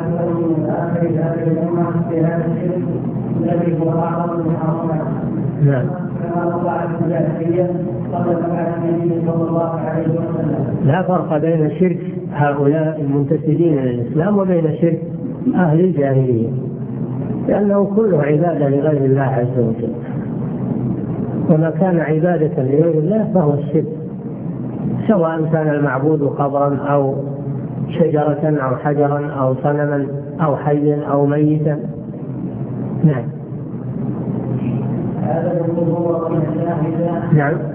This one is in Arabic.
أكثر من آخر هذه الأمة في هذا الشرك الذي هو أعظم من حرمات. نعم. كما وقعت الجاهلية قبل مبعث النبي صلى الله عليه وسلم. لا فرق بين شرك هؤلاء المنتسبين للإسلام وبين شرك أهل الجاهلية، لأنه كله عبادة لغير الله عز وجل، وما كان عبادة لغير الله فهو الشرك، سواء كان المعبود قبرا أو شجرة أو حجرا أو صنما أو حيا أو ميتا. نعم. هذا هو نعم.